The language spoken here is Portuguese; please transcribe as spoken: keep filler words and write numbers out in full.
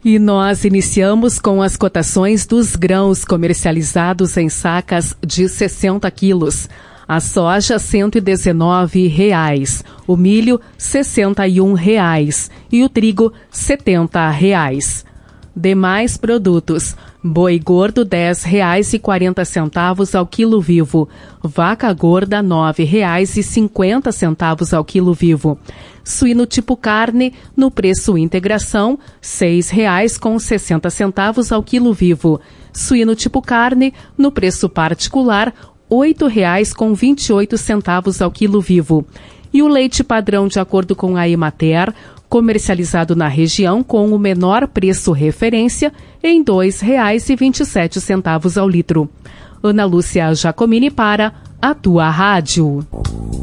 E nós iniciamos com as cotações dos grãos comercializados em sacas de sessenta quilos. A soja, cento e dezenove reais. O milho, sessenta e um reais. E o trigo, setenta reais. Demais produtos. Boi gordo, dez reais e quarenta centavos ao quilo vivo. Vaca gorda, nove reais e cinquenta centavos ao quilo vivo. Suíno tipo carne, no preço integração, seis reais com sessenta centavos ao quilo vivo. Suíno tipo carne, no preço particular, oito reais com vinte e oito centavos ao quilo vivo. E o leite padrão, de acordo com a Emater, comercializado na região com o menor preço referência, em dois reais e vinte e sete centavos ao litro. Ana Lúcia Giacomini para a Tua Rádio.